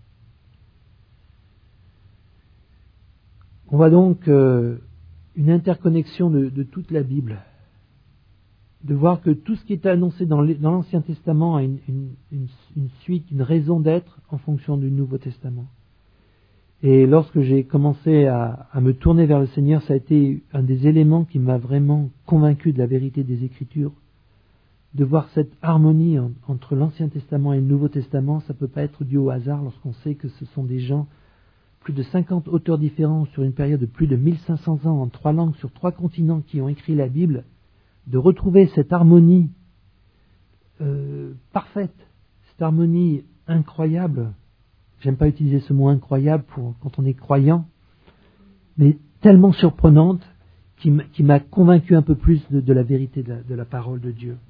On voit donc euh, une interconnexion de, de toute la Bible, de voir que tout ce qui est annoncé dans l'Ancien Testament a une, une, une, une suite, une raison d'être en fonction du Nouveau Testament. Et lorsque j'ai commencé à, à me tourner vers le Seigneur, ça a été un des éléments qui m'a vraiment convaincu de la vérité des Écritures, de voir cette harmonie en, entre l'Ancien Testament et le Nouveau Testament. Ça ne peut pas être dû au hasard lorsqu'on sait que ce sont des gens, plus de cinquante auteurs différents sur une période de plus de mille cinq cents ans en trois langues sur trois continents qui ont écrit la Bible, de retrouver cette harmonie euh, parfaite, cette harmonie incroyable. J'aime pas utiliser ce mot incroyable pour quand on est croyant, mais tellement surprenante qui m'a convaincu un peu plus de, de la vérité de la, de la parole de Dieu.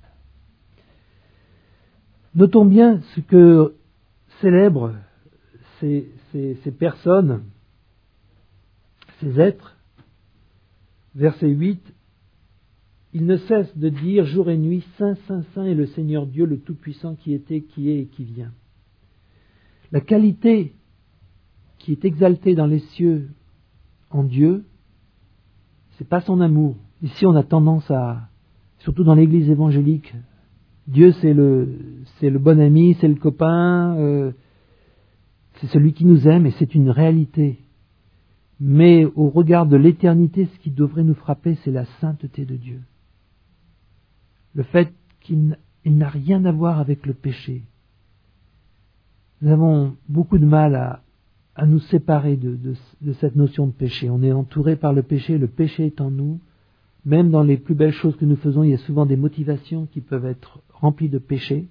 Notons bien ce que célèbrent ces, ces, ces personnes, ces êtres. Verset huit, ils ne cessent de dire jour et nuit, Saint, Saint, Saint est le Seigneur Dieu, le Tout-Puissant qui était, qui est et qui vient. La qualité qui est exaltée dans les cieux en Dieu, c'est pas son amour. Ici, on a tendance à, surtout dans l'Église évangélique, Dieu c'est le, c'est le bon ami, c'est le copain, euh, c'est celui qui nous aime et c'est une réalité. Mais au regard de l'éternité, ce qui devrait nous frapper, c'est la sainteté de Dieu. Le fait qu'il n'a rien à voir avec le péché. Nous avons beaucoup de mal à, à nous séparer de, de, de cette notion de péché. On est entouré par le péché, le péché est en nous. Même dans les plus belles choses que nous faisons, il y a souvent des motivations qui peuvent être remplies de péché.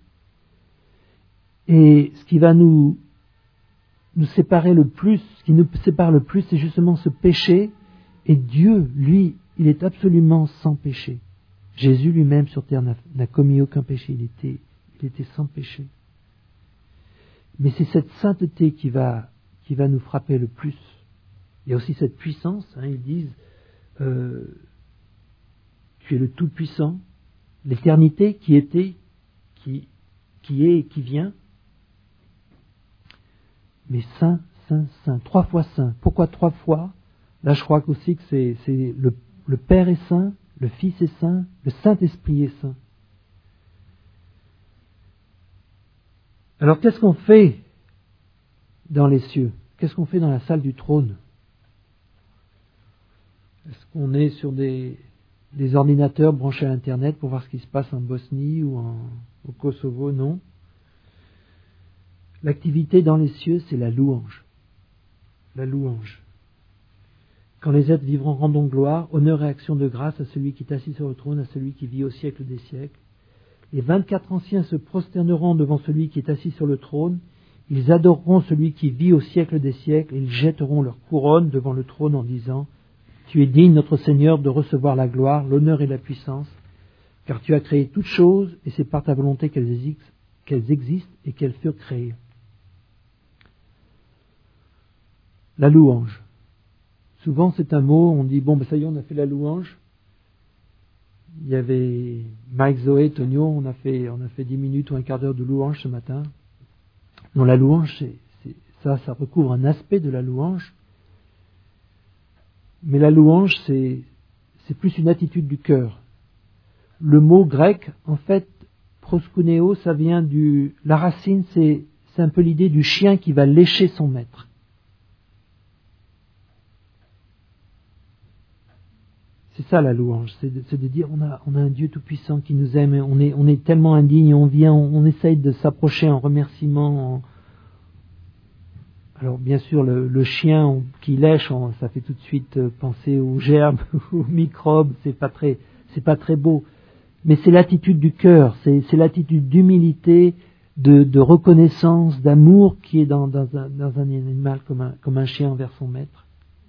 Et ce qui va nous, nous séparer le plus, ce qui nous sépare le plus, c'est justement ce péché. Et Dieu, lui, il est absolument sans péché. Jésus lui-même sur terre n'a, n'a commis aucun péché, il était, il était sans péché. Mais c'est cette sainteté qui va, qui va nous frapper le plus. Il y a aussi cette puissance, hein, ils disent, euh, tu es le Tout-Puissant, l'éternité qui était, qui, qui est et qui vient. Mais saint, saint, saint, trois fois saint. Pourquoi trois fois? Là, je crois aussi que c'est, c'est le, le Père est saint, le Fils est saint, le Saint-Esprit est saint. Alors, qu'est-ce qu'on fait dans les cieux? Qu'est-ce qu'on fait dans la salle du trône? Est-ce qu'on est sur des, des ordinateurs branchés à Internet pour voir ce qui se passe en Bosnie ou en, au Kosovo? Non. L'activité dans les cieux, c'est la louange. La louange. Quand les êtres vivront, rendons gloire, honneur et action de grâce à celui qui est assis sur le trône, à celui qui vit au siècle des siècles. Les vingt-quatre anciens se prosterneront devant celui qui est assis sur le trône. Ils adoreront celui qui vit au siècle des siècles et ils jetteront leur couronne devant le trône en disant « Tu es digne, notre Seigneur, de recevoir la gloire, l'honneur et la puissance, car tu as créé toutes choses et c'est par ta volonté qu'elles existent, qu'elles existent et qu'elles furent créées. » La louange. Souvent c'est un mot, on dit bon ben ça y est, on a fait la louange. Il y avait Mike, Zoé, Tonio, on a fait on a fait dix minutes ou un quart d'heure de louange ce matin. Non, la louange, c'est, c'est, ça, ça recouvre un aspect de la louange. Mais la louange, c'est, c'est plus une attitude du cœur. Le mot grec, en fait, proskuneo, ça vient du... La racine, c'est, c'est un peu l'idée du chien qui va lécher son maître. C'est ça la louange, c'est de, c'est de dire on a, on a un Dieu tout-puissant qui nous aime, et on est, on est tellement indigne, on vient, on, on essaye de s'approcher en remerciement. En... Alors bien sûr, le, le chien on, qui lèche, on, ça fait tout de suite penser aux germes, aux microbes, c'est pas très, c'est pas très beau. Mais c'est l'attitude du cœur, c'est, c'est l'attitude d'humilité, de, de reconnaissance, d'amour qui est dans, dans, un, dans un animal comme un, comme un chien envers son maître.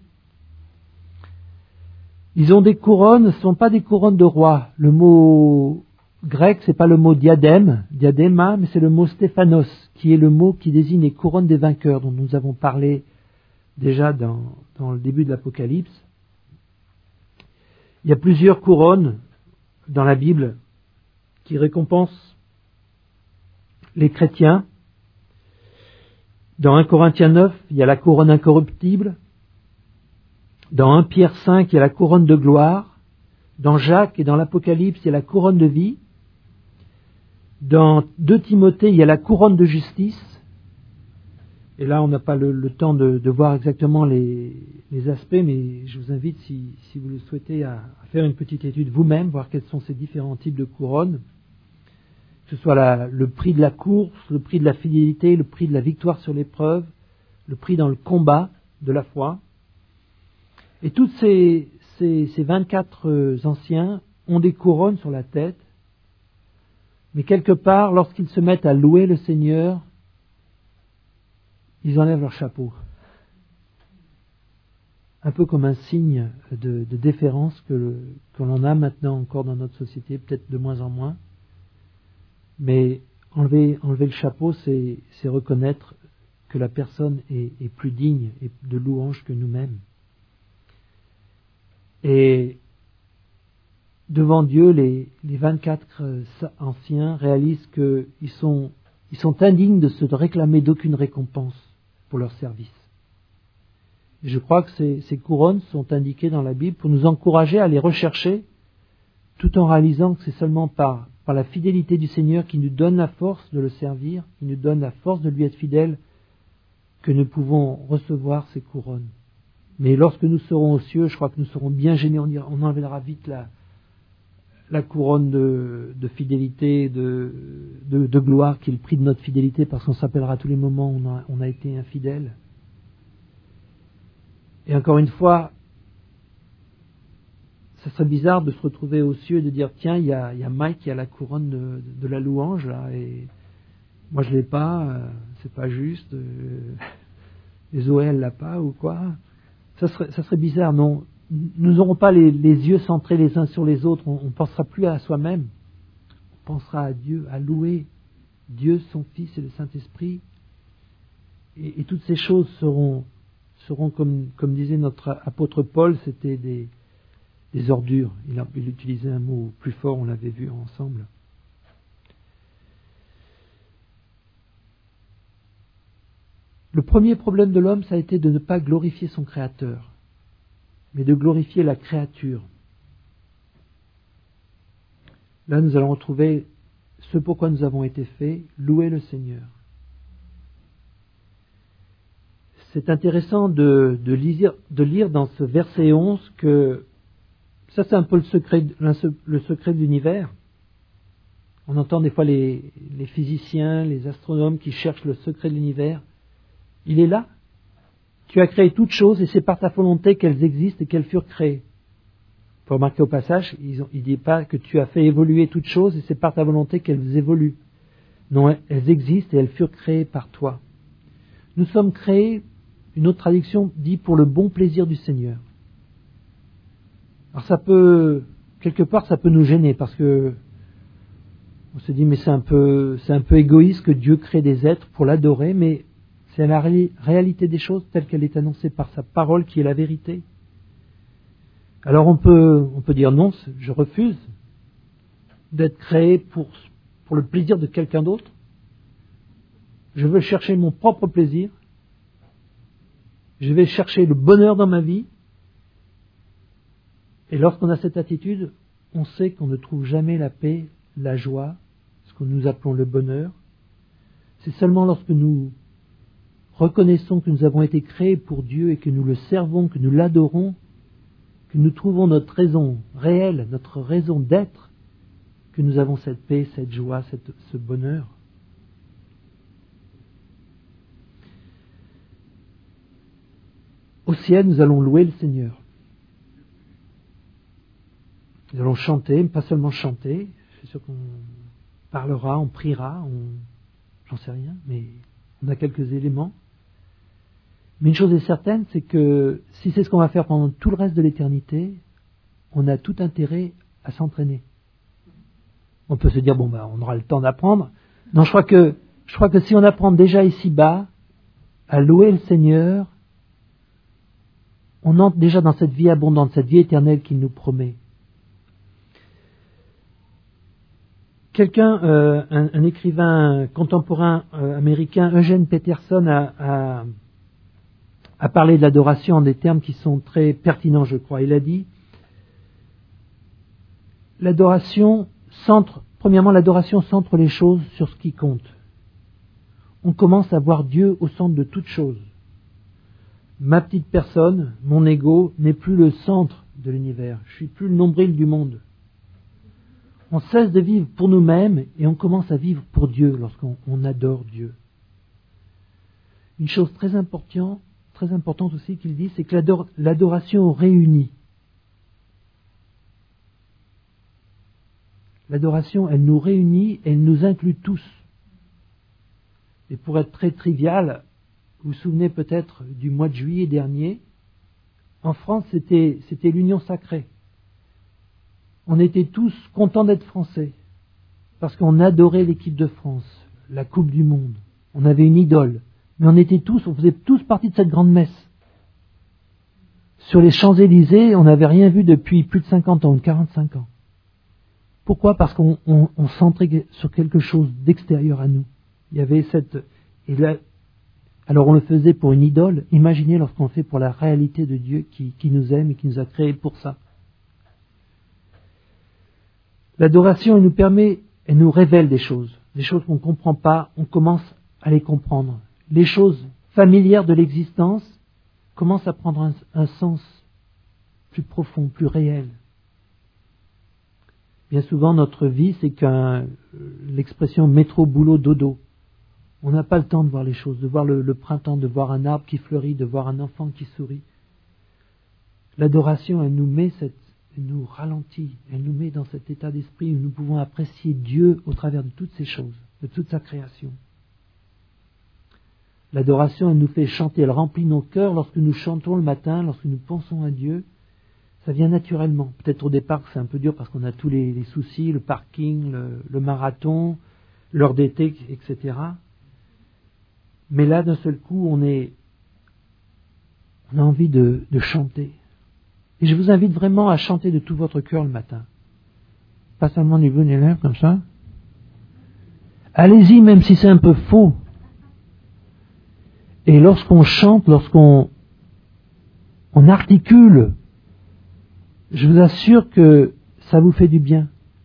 Ils ont des couronnes, ce ne sont pas des couronnes de roi. Le mot grec, c'est pas le mot diadème, diadéma, mais c'est le mot stéphanos, qui est le mot qui désigne les couronnes des vainqueurs, dont nous avons parlé déjà dans, dans le début de l'Apocalypse. Il y a plusieurs couronnes dans la Bible qui récompensent les chrétiens. Dans un Corinthiens neuf, il y a la couronne incorruptible. Dans un Pierre cinq, il y a la couronne de gloire. Dans Jacques et dans l'Apocalypse, il y a la couronne de vie. Dans deux Timothée, il y a la couronne de justice. Et là, on n'a pas le, le temps de, de voir exactement les, les aspects, mais je vous invite, si, si vous le souhaitez, à, à faire une petite étude vous-même, voir quels sont ces différents types de couronnes. Que ce soit la, le prix de la course, le prix de la fidélité, le prix de la victoire sur l'épreuve, le prix dans le combat de la foi. Et tous ces, ces, ces vingt-quatre anciens ont des couronnes sur la tête, mais quelque part, lorsqu'ils se mettent à louer le Seigneur, ils enlèvent leur chapeau. Un peu comme un signe de, de déférence que, le, que l'on a maintenant encore dans notre société, peut-être de moins en moins. Mais enlever, enlever le chapeau, c'est, c'est reconnaître que la personne est, est plus digne et de louange que nous-mêmes. Et devant Dieu, les, les vingt-quatre anciens réalisent qu'ils sont, ils sont indignes de se réclamer d'aucune récompense pour leur service. Et je crois que ces, ces couronnes sont indiquées dans la Bible pour nous encourager à les rechercher, tout en réalisant que c'est seulement par, par la fidélité du Seigneur qui nous donne la force de le servir, qui nous donne la force de lui être fidèle, que nous pouvons recevoir ces couronnes. Mais lorsque nous serons aux cieux, je crois que nous serons bien gênés, on, ira, on enlèvera vite la, la couronne de, de fidélité, de, de, de gloire qui est le prix de notre fidélité, parce qu'on s'appellera à tous les moments où on a, on a été infidèle. Et encore une fois, ça serait bizarre de se retrouver aux cieux et de dire tiens, il y a, il y a Mike qui a la couronne de, de la louange là, et moi je l'ai pas, euh, c'est pas juste, euh, et Zoé elle l'a pas ou quoi. Ça serait, ça serait bizarre, non. Nous n'aurons pas les, les yeux centrés les uns sur les autres, on ne pensera plus à soi-même, on pensera à Dieu, à louer Dieu, son Fils et le Saint-Esprit, et, et toutes ces choses seront, seront comme, comme disait notre apôtre Paul, c'était des, des ordures. Il, a, il utilisait un mot plus fort, on l'avait vu ensemble. Le premier problème de l'homme, ça a été de ne pas glorifier son Créateur, mais de glorifier la créature. Là, nous allons retrouver ce pourquoi nous avons été faits, louer le Seigneur. C'est intéressant de, de, lire, de lire dans ce verset onze que ça, c'est un peu le secret, le secret de l'univers. On entend des fois les, les physiciens, les astronomes qui cherchent le secret de l'univers. Il est là. Tu as créé toutes choses et c'est par ta volonté qu'elles existent et qu'elles furent créées. Il faut remarquer au passage, il ne dit pas que tu as fait évoluer toutes choses et c'est par ta volonté qu'elles évoluent. Non, elles existent et elles furent créées par toi. Nous sommes créés, une autre traduction dit, pour le bon plaisir du Seigneur. Alors ça peut, quelque part, ça peut nous gêner parce que on se dit mais c'est un peu, c'est un peu égoïste que Dieu crée des êtres pour l'adorer, mais C'est la ré- réalité des choses telle qu'elle est annoncée par sa parole qui est la vérité. Alors on peut, on peut dire non, je refuse d'être créé pour, pour le plaisir de quelqu'un d'autre. Je veux chercher mon propre plaisir. Je vais chercher le bonheur dans ma vie. Et lorsqu'on a cette attitude, on sait qu'on ne trouve jamais la paix, la joie, ce que nous appelons le bonheur. C'est seulement lorsque nous reconnaissons que nous avons été créés pour Dieu et que nous le servons, que nous l'adorons, que nous trouvons notre raison réelle, notre raison d'être, que nous avons cette paix, cette joie, cette, ce bonheur. Au ciel, nous allons louer le Seigneur. Nous allons chanter, pas seulement chanter, c'est sûr qu'on parlera, on priera, on... j'en sais rien, mais on a quelques éléments. Mais une chose est certaine, c'est que si c'est ce qu'on va faire pendant tout le reste de l'éternité, on a tout intérêt à s'entraîner. On peut se dire, bon, ben, on aura le temps d'apprendre. Non, je crois que, je crois que si on apprend déjà ici-bas à louer le Seigneur, on entre déjà dans cette vie abondante, cette vie éternelle qu'il nous promet. Quelqu'un, euh, un, un écrivain contemporain euh, américain, Eugene Peterson, a, a, a parlé de l'adoration en des termes qui sont très pertinents, je crois. Il a dit, l'adoration centre, premièrement, l'adoration centre les choses sur ce qui compte. On commence à voir Dieu au centre de toute chose. Ma petite personne, mon ego, n'est plus le centre de l'univers. Je suis plus le nombril du monde. On cesse de vivre pour nous-mêmes et on commence à vivre pour Dieu lorsqu'on on adore Dieu. Une chose très importante, très importante aussi qu'il dit, c'est que l'ador, l'adoration réunit. L'adoration, elle nous réunit, elle nous inclut tous. Et pour être très trivial, vous vous souvenez peut-être du mois de juillet dernier, en France, c'était, c'était l'union sacrée. On était tous contents d'être Français, parce qu'on adorait l'équipe de France, la Coupe du Monde. On avait une idole, mais on était tous, on faisait tous partie de cette grande messe. Sur les Champs-Élysées, on n'avait rien vu depuis plus de cinquante ans, ou quarante-cinq ans. Pourquoi ? Parce qu'on on, on centrait sur quelque chose d'extérieur à nous. Il y avait cette... Et là, alors on le faisait pour une idole. Imaginez lorsqu'on le fait pour la réalité de Dieu qui, qui nous aime et qui nous a créés pour ça. L'adoration, elle nous permet, elle nous révèle des choses. Des choses qu'on ne comprend pas, on commence à les comprendre. Les choses familières de l'existence commencent à prendre un, un sens plus profond, plus réel. Bien souvent, notre vie, c'est qu'un, l'expression métro, boulot, dodo. On n'a pas le temps de voir les choses, de voir le, le printemps, de voir un arbre qui fleurit, de voir un enfant qui sourit. L'adoration, elle nous met cette, elle nous ralentit, elle nous met dans cet état d'esprit où nous pouvons apprécier Dieu au travers de toutes ces choses, de toute sa création. L'adoration, elle nous fait chanter, elle remplit nos cœurs lorsque nous chantons le matin, lorsque nous pensons à Dieu. Ça vient naturellement. Peut-être au départ c'est un peu dur parce qu'on a tous les, les soucis, le parking, le, le marathon, l'heure d'été, et cetera. Mais là, d'un seul coup, on est, on a envie de, de chanter. Et je vous invite vraiment à chanter de tout votre cœur le matin. Pas seulement du bout des lèvres comme ça. Allez-y, même si c'est un peu faux. Et lorsqu'on chante, lorsqu'on on articule, je vous assure que ça vous fait du bien.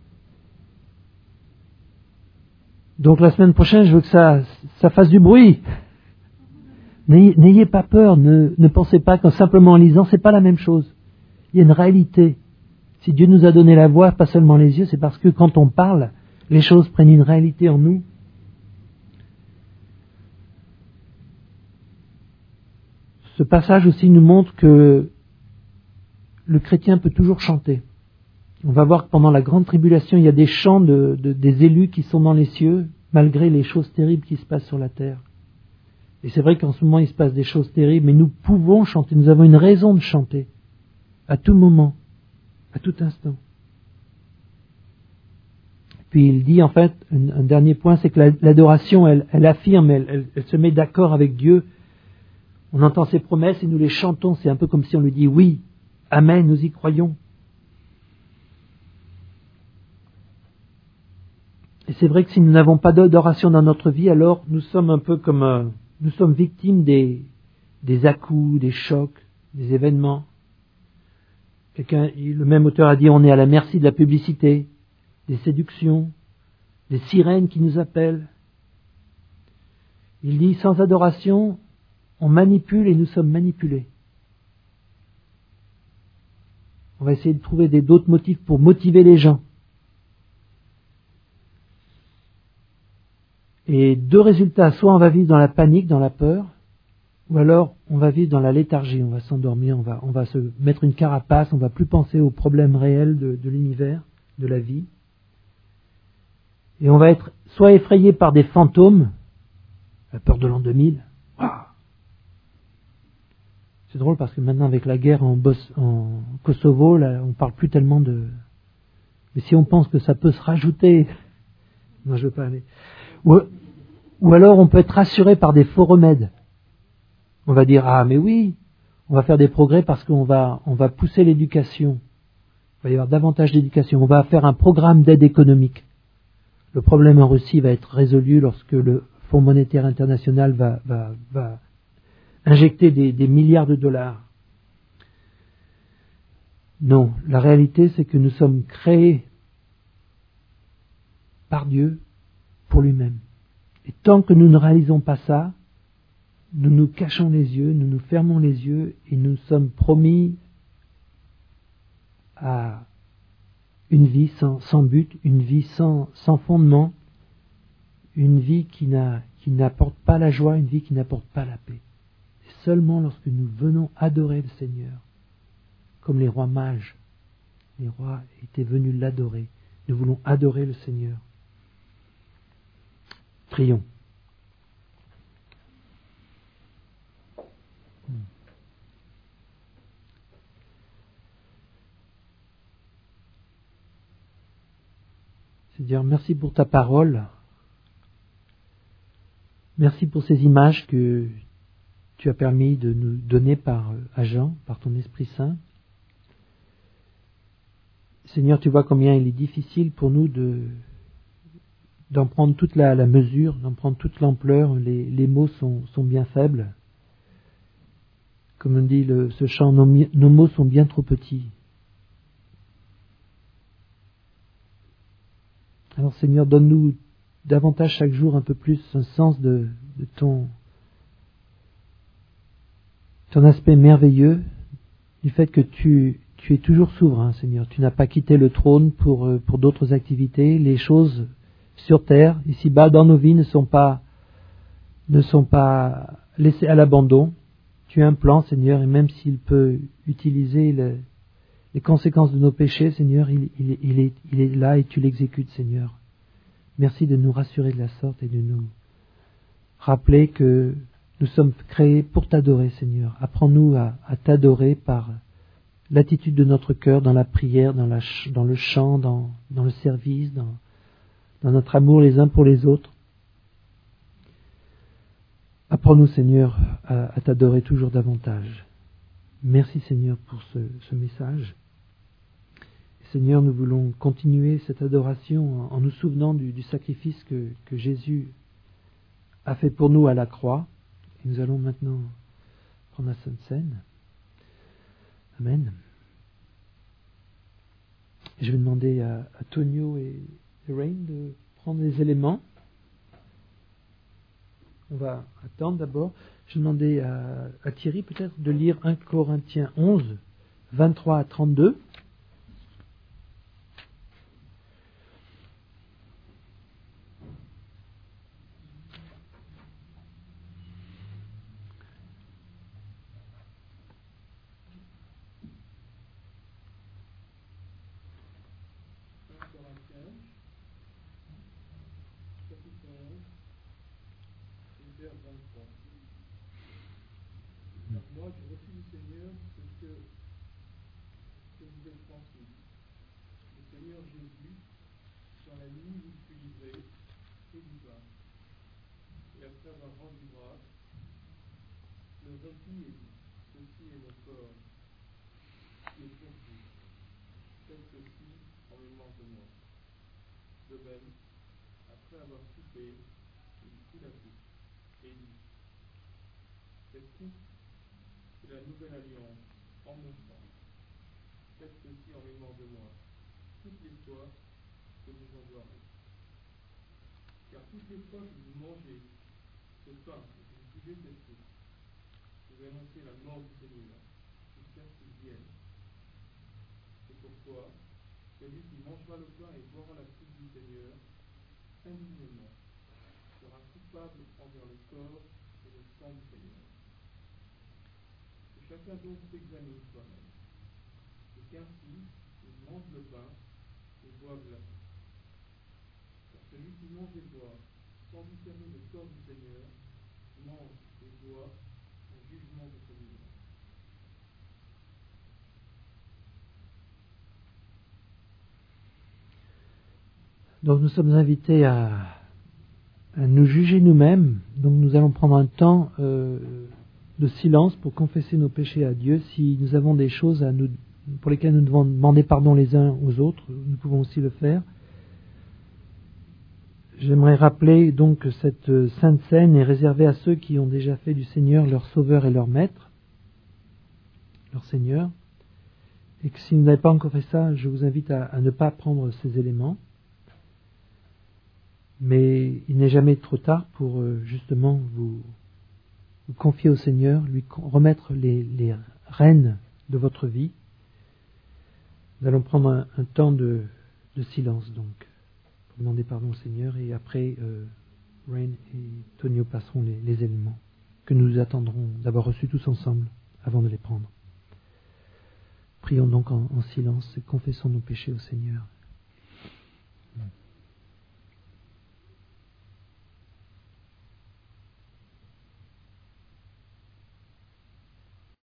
Donc la semaine prochaine, je veux que ça, ça fasse du bruit. N'ayez, n'ayez pas peur, ne, ne pensez pas qu'en simplement en lisant, c'est pas la même chose. Il y a une réalité. Si Dieu nous a donné la voix, pas seulement les yeux, c'est parce que quand on parle, les choses prennent une réalité en nous. Ce passage aussi nous montre que le chrétien peut toujours chanter. On va voir que pendant la grande tribulation, il y a des chants de, de, des élus qui sont dans les cieux, malgré les choses terribles qui se passent sur la terre. Et c'est vrai qu'en ce moment, il se passe des choses terribles, mais nous pouvons chanter, nous avons une raison de chanter, à tout moment, à tout instant. puis il dit en fait, un, un dernier point, c'est que la, l'adoration, elle, elle affirme, elle, elle, elle se met d'accord avec Dieu. On entend ses promesses et nous les chantons. C'est un peu comme si on lui dit oui, amen, nous y croyons. Et c'est vrai que si nous n'avons pas d'adoration dans notre vie, alors nous sommes un peu comme euh, nous sommes victimes des, des à-coups, des chocs, des événements. Quelqu'un, le même auteur a dit, on est à la merci de la publicité, des séductions, des sirènes qui nous appellent. Il dit, sans adoration, on manipule et nous sommes manipulés. On va essayer de trouver des, d'autres motifs pour motiver les gens. Et deux résultats, soit on va vivre dans la panique, dans la peur, ou alors on va vivre dans la léthargie, on va s'endormir, on va, on va se mettre une carapace, on va plus penser aux problèmes réels de, de l'univers, de la vie. Et on va être soit effrayé par des fantômes, la peur de l'an deux mille. Wow. C'est drôle parce que maintenant avec la guerre en, Bos- en Kosovo, là, on parle plus tellement de... Mais si on pense que ça peut se rajouter... Non, je veux pas aller... Ou, ou alors on peut être rassuré par des faux remèdes. On va dire, ah mais oui, on va faire des progrès parce qu'on va, on va pousser l'éducation. Il va y avoir davantage d'éducation. On va faire un programme d'aide économique. Le problème en Russie va être résolu lorsque le Fonds monétaire international va, va, va injecter des, des milliards de dollars. Non, la réalité c'est que nous sommes créés par Dieu pour lui-même. Et tant que nous ne réalisons pas ça, nous nous cachons les yeux, nous nous fermons les yeux et nous sommes promis à une vie sans, sans but, une vie sans, sans fondement, une vie qui, n'a, qui n'apporte pas la joie, une vie qui n'apporte pas la paix. C'est seulement lorsque nous venons adorer le Seigneur, comme les rois mages, les rois étaient venus l'adorer. Nous voulons adorer le Seigneur. Prions. Seigneur, merci pour ta parole. Merci pour ces images que tu as permis de nous donner par à Jean, par ton Esprit Saint. Seigneur, tu vois combien il est difficile pour nous de, d'en prendre toute la, la mesure, d'en prendre toute l'ampleur. Les, les mots sont, sont bien faibles. Comme on dit le, ce chant, nos, nos mots sont bien trop petits. Alors Seigneur, donne-nous davantage chaque jour un peu plus un sens de, de ton, ton aspect merveilleux, du fait que tu, tu es toujours souverain, Seigneur. Tu n'as pas quitté le trône pour, pour d'autres activités. Les choses sur terre, ici-bas, dans nos vies, ne sont pas, ne sont pas laissées à l'abandon. Tu as un plan, Seigneur, et même s'il peut utiliser le, les conséquences de nos péchés, Seigneur, il, il, il, est, il est là et tu l'exécutes, Seigneur. Merci de nous rassurer de la sorte et de nous rappeler que nous sommes créés pour t'adorer, Seigneur. Apprends-nous à, à t'adorer par l'attitude de notre cœur dans la prière, dans, la, dans le chant, dans, dans le service, dans, dans notre amour les uns pour les autres. Apprends-nous, Seigneur, à, à t'adorer toujours davantage. Merci, Seigneur, pour ce, ce message. Seigneur, nous voulons continuer cette adoration en, en nous souvenant du, du sacrifice que, que Jésus a fait pour nous à la croix. Et nous allons maintenant prendre la Sainte Seine. Amen. Je vais demander à, à Tonio et Rain de prendre les éléments. On va attendre d'abord. Je vais demander à, à Thierry peut-être de lire un Corinthiens onze, vingt-trois à trente-deux. Moi, je reçus du Seigneur ce que je vous ai transmis. Le Seigneur Jésus, dans la la nuit, vous fut livré, et du pain. Et après avoir rendu grâce, le rompit et dit, ceci est mon corps, qui est pour vous. Faites ceci en mémoire de moi. De même, après avoir soupé, il prit la coupe, et dit, cette coupe est la nouvelle alliance en mon sang. Faites ceci en mémoire de moi, toutes les fois que vous en boirez. Car toutes les fois que vous mangez ce pain et que vous buvez cette coupe, vous annoncez la mort du Seigneur, jusqu'à ce qu'il vienne. C'est pourquoi celui qui mangera le pain et boira la coupe du Seigneur, indignement, sera coupable envers le corps et le sang du Seigneur. Que chacun donc s'examine soi-même, et qu'ainsi il mange le pain et boive la coupe. Car celui qui mange et boit sans discerner le corps du Seigneur, mange et boit au jugement de celui-là. Donc nous sommes invités à, à nous juger nous-mêmes. Donc nous allons prendre un temps euh, de silence pour confesser nos péchés à Dieu. Si nous avons des choses à nous, pour lesquelles nous devons demander pardon les uns aux autres, nous pouvons aussi le faire. J'aimerais rappeler donc que cette sainte scène est réservée à ceux qui ont déjà fait du Seigneur leur sauveur et leur maître, leur Seigneur, et que si vous n'avez pas encore fait ça, je vous invite à, à ne pas prendre ces éléments. Mais il n'est jamais trop tard pour euh, justement vous, vous confier au Seigneur, lui remettre les, les rênes de votre vie. Nous allons prendre un, un temps de, de silence donc, pour demander pardon au Seigneur, et après euh, Rain et Tonio passeront les, les éléments que nous attendrons d'avoir reçus tous ensemble avant de les prendre. Prions donc en, en silence et confessons nos péchés au Seigneur.